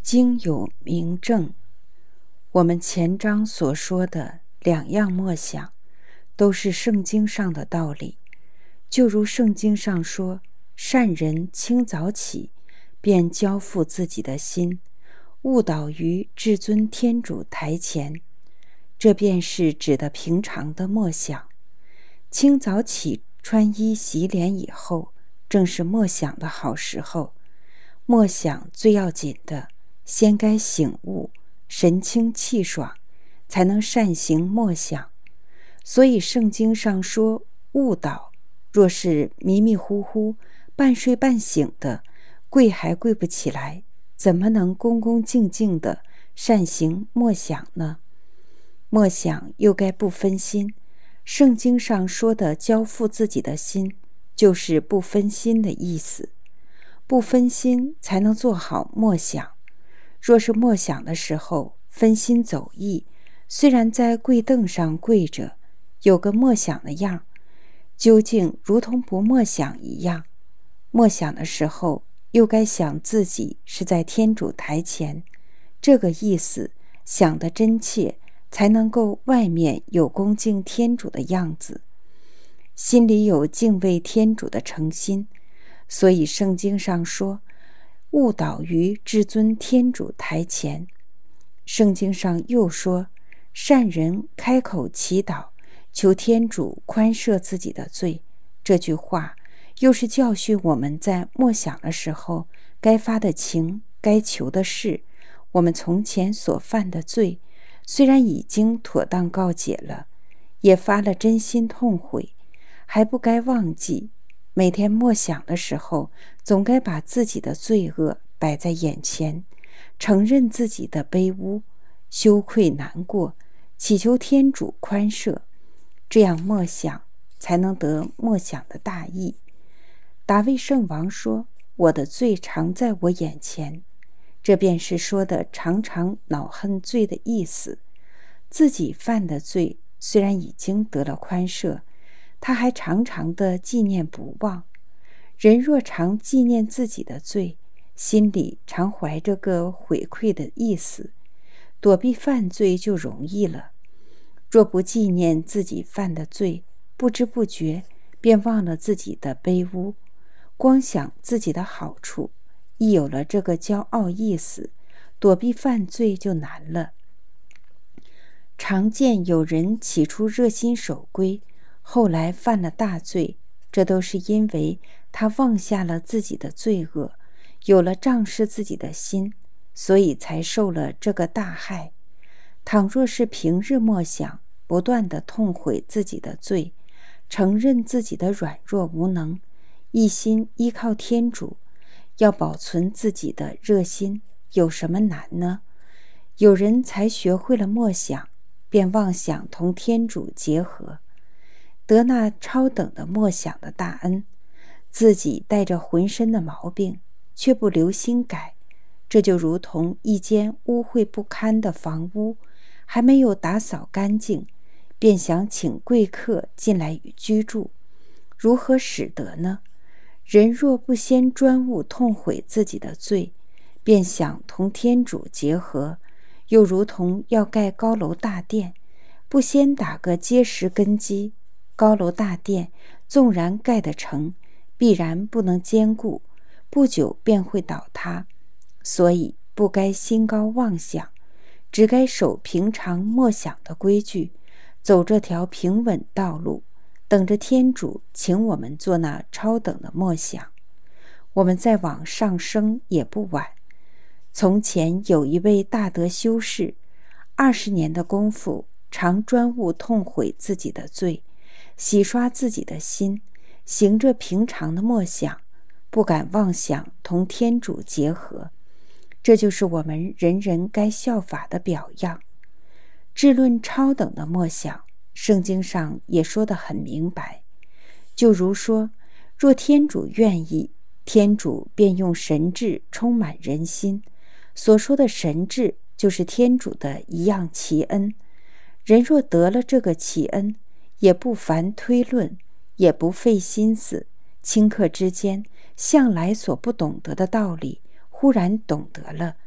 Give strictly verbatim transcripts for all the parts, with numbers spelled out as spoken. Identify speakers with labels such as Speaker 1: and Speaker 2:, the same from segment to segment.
Speaker 1: 经有明证。我们前章所说的两样默想，都是圣经上的道理。就如圣经上说，善人清早起，便交付自己的心，误导于至尊天主台前，这便是指的平常的默想。清早起穿衣洗脸以后，正是默想的好时候。默想最要紧的，先该醒悟，神清气爽，才能善行默想。所以圣经上说，误导若是迷迷糊糊半睡半醒的，跪还跪不起来，怎么能恭恭敬敬的善行默想呢？默想又该不分心。圣经上说的交付自己的心，就是不分心的意思。不分心才能做好默想。若是默想的时候分心走意，虽然在跪凳上跪着，有个默想的样，究竟如同不默想一样。默想的时候又该想自己是在天主台前，这个意思想得真切，才能够外面有恭敬天主的样子，心里有敬畏天主的诚心。所以圣经上说，误导于至尊天主台前。圣经上又说，善人开口祈祷，求天主宽赦自己的罪。这句话又是教训我们在默想的时候，该发的情，该求的事，我们从前所犯的罪，虽然已经妥当告解了，也发了真心痛悔，还不该忘记。每天默想的时候，总该把自己的罪恶摆在眼前，承认自己的卑污，羞愧难过，祈求天主宽赦。这样默想才能得默想的大义。大卫圣王说，我的罪常在我眼前，这便是说的常常恼恨罪的意思。自己犯的罪虽然已经得了宽赦，他还常常的纪念不忘。人若常纪念自己的罪，心里常怀着个悔愧的意思，躲避犯罪就容易了。若不纪念自己犯的罪，不知不觉便忘了自己的卑污，光想自己的好处，一有了这个骄傲意思，躲避犯罪就难了。常见有人起初热心守规，后来犯了大罪，这都是因为他忘下了自己的罪恶，有了仗势自己的心，所以才受了这个大害。倘若是平日默想，不断地痛悔自己的罪，承认自己的软弱无能，一心依靠天主，要保存自己的热心，有什么难呢？有人才学会了默想，便妄想同天主结合，得那超等的默想的大恩，自己带着浑身的毛病，却不留心改。这就如同一间污秽不堪的房屋，还没有打扫干净，便想请贵客进来与居住，如何使得呢？人若不先专务痛悔自己的罪，便想同天主结合，又如同要盖高楼大殿，不先打个结实根基，高楼大殿纵然盖得成，必然不能坚固，不久便会倒塌。所以不该心高妄想，只该守平常默想的规矩，走这条平稳道路，等着天主请我们做那超等的默想。我们再往上升也不晚。从前有一位大德修士，二十年的功夫，常专务痛悔自己的罪，洗刷自己的心，行着平常的默想，不敢妄想同天主结合。这就是我们人人该效法的表样。至论超等的默想，圣经上也说得很明白。就如说，若天主愿意，天主便用神智充满人心。所说的神智，就是天主的一样奇恩。人若得了这个奇恩，也不烦推论，也不费心思，顷刻之间，向来所不懂得的道理，忽然懂得了，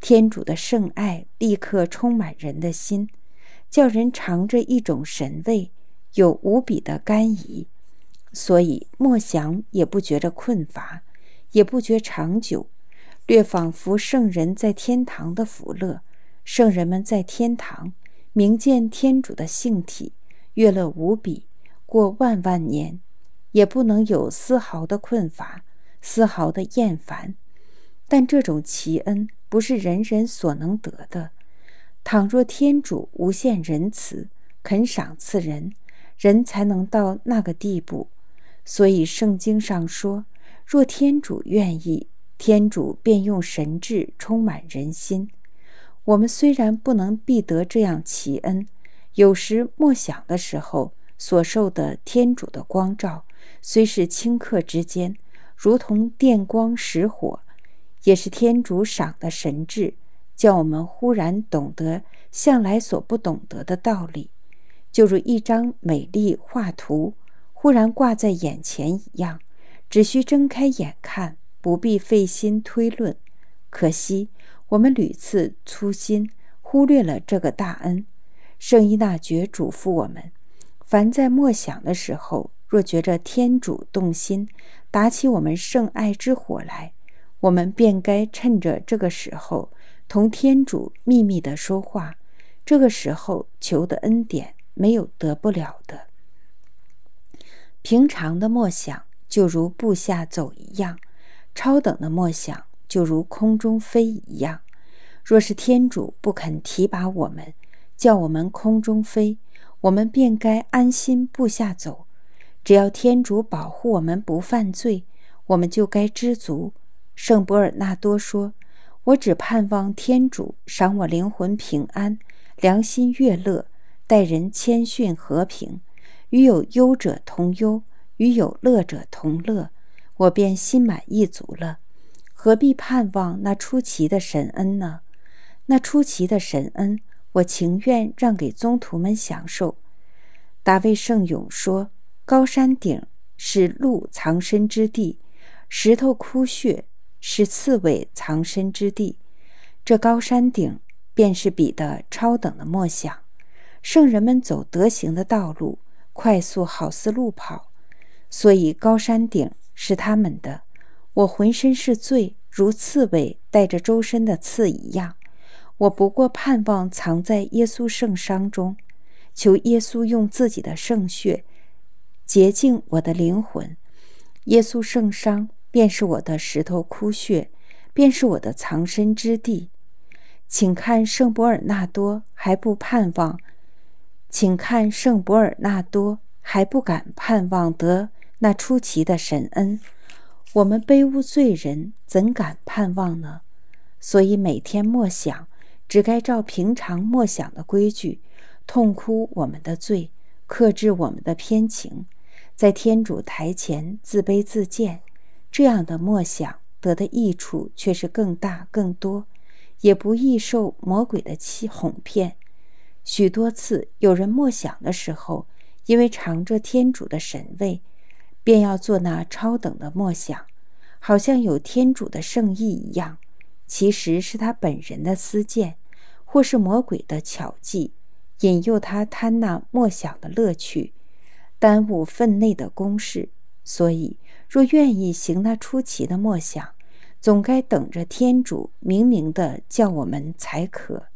Speaker 1: 天主的圣爱立刻充满人的心，叫人尝着一种神味，有无比的甘饴。所以默想也不觉着困乏，也不觉长久，略仿佛圣人在天堂的福乐。圣人们在天堂明见天主的性体，悦乐无比，过万万年，也不能有丝毫的困乏，丝毫的厌烦。但这种奇恩不是人人所能得的。倘若天主无限仁慈，肯赏赐人，人才能到那个地步。所以圣经上说，若天主愿意，天主便用神智充满人心。我们虽然不能必得这样奇恩，有时默想的时候所受的天主的光照，虽是顷刻之间，如同电光石火，也是天主赏的神智，叫我们忽然懂得向来所不懂得的道理，就如一张美丽画图忽然挂在眼前一样，只需睁开眼看，不必费心推论。可惜我们屡次粗心，忽略了这个大恩。圣依纳爵嘱咐我们，凡在默想的时候，若觉着天主动心，打起我们圣爱之火来，我们便该趁着这个时候同天主秘密地说话。这个时候求的恩典没有得不了的。平常的默想就如步下走一样，超等的默想就如空中飞一样。若是天主不肯提拔我们，叫我们空中飞，我们便该安心步下走。只要天主保护我们不犯罪，我们就该知足。圣伯尔纳多说，我只盼望天主赏我灵魂平安，良心悦乐，待人谦逊和平，与有忧者同忧，与有乐者同乐，我便心满意足了。何必盼望那出奇的神恩呢？那出奇的神恩，我情愿让给宗徒们享受。大卫圣咏说，高山顶是鹿藏身之地，石头窟穴是刺猬藏身之地。这高山顶便是彼得超等的默想。圣人们走德行的道路，快速好似路跑，所以高山顶是他们的。我浑身是罪，如刺猬带着周身的刺一样。我不过盼望藏在耶稣圣伤中，求耶稣用自己的圣血洁净我的灵魂。耶稣圣伤便是我的石头窟穴，便是我的藏身之地。请看圣伯尔纳多还不盼望，请看圣伯尔纳多还不敢盼望得那出奇的神恩。我们卑污罪人怎敢盼望呢？所以每天默想，只该照平常默想的规矩，痛哭我们的罪，克制我们的偏情，在天主台前自卑自贱。这样的默想得的益处却是更大更多，也不易受魔鬼的欺哄骗。许多次有人默想的时候，因为尝着天主的神味，便要做那超等的默想，好像有天主的圣意一样，其实是他本人的私见，或是魔鬼的巧计，引诱他贪那默想的乐趣，耽误分内的公事。所以若愿意行那出奇的默想，总该等着天主明明的叫我们才可。